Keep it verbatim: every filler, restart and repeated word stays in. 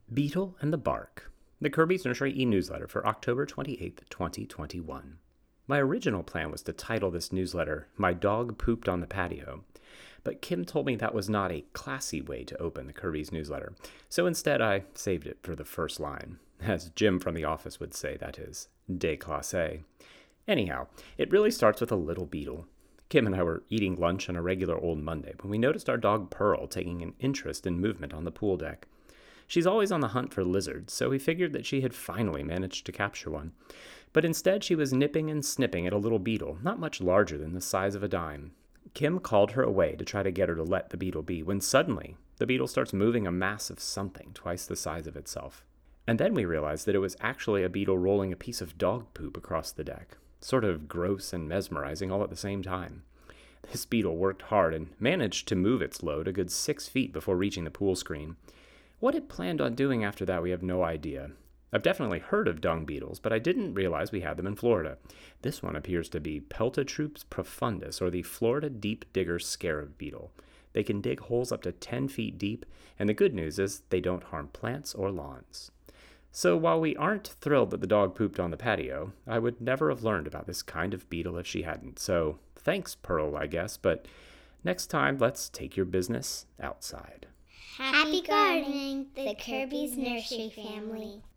Beetle and the Bark, the Kirby's Nursery e-newsletter for October twenty-eighth, twenty twenty-one. My original plan was to title this newsletter, My Dog Pooped on the Patio, but Kim told me that was not a classy way to open the Kirby's newsletter, so instead I saved it for the first line. As Jim from the office would say, that is, déclassé. Anyhow, it really starts with a little beetle. Kim and I were eating lunch on a regular old Monday when we noticed our dog Pearl taking an interest in movement on the pool deck. She's always on the hunt for lizards, so we figured that she had finally managed to capture one. But instead she was nipping and snipping at a little beetle, not much larger than the size of a dime. Kim called her away to try to get her to let the beetle be, when suddenly the beetle starts moving a mass of something twice the size of itself. And then we realized that it was actually a beetle rolling a piece of dog poop across the deck, sort of gross and mesmerizing all at the same time. This beetle worked hard and managed to move its load a good six feet before reaching the pool screen. What it planned on doing after that, we have no idea. I've definitely heard of dung beetles, but I didn't realize we had them in Florida. This one appears to be Peltotrops profundus, or the Florida deep digger scarab beetle. They can dig holes up to ten feet deep, and the good news is they don't harm plants or lawns. So while we aren't thrilled that the dog pooped on the patio, I would never have learned about this kind of beetle if she hadn't. So thanks, Pearl, I guess, but next time let's take your business outside. Happy gardening, the Kirby's Nursery family.